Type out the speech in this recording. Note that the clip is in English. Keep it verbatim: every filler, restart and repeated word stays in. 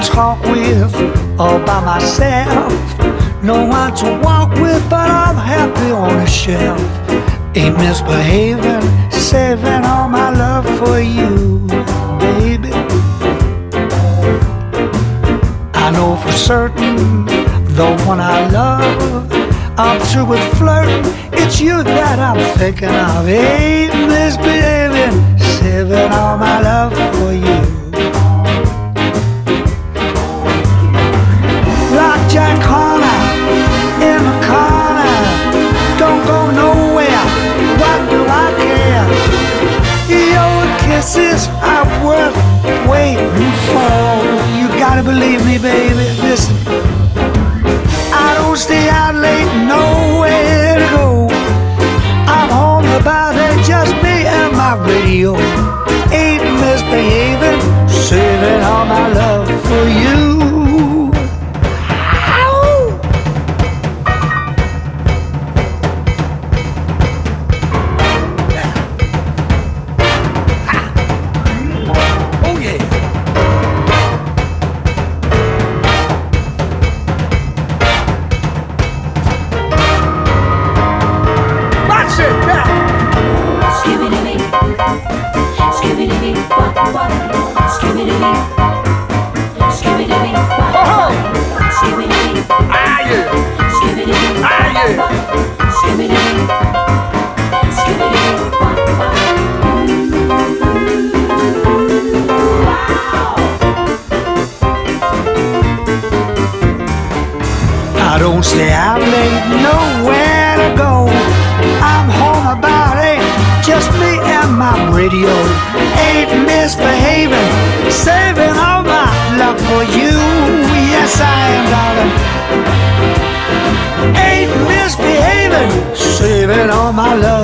talk with all by myself. No one to walk with, but I'm happy on a shelf. Ain't misbehaving, saving all my love for you, baby. I know for certain, the one I love, I'm through with flirting. It's you that I'm thinking of. Ain't misbehaving, saving all my love for you. Like Jack Horner in the corner, don't go nowhere. What do I care? Your kisses are worth waiting for. You gotta believe me, baby. Listen, I don't stay out late, nowhere to go. I'm home about it, just me and my radio. Ain't misbehaving, saving all my love for you. I don't stay out late, nowhere to go. I'm home about eight, just me and my radio. Ain't misbehaving, saving all my love for you. Yes, I am, darling. Ain't misbehaving, saving all my love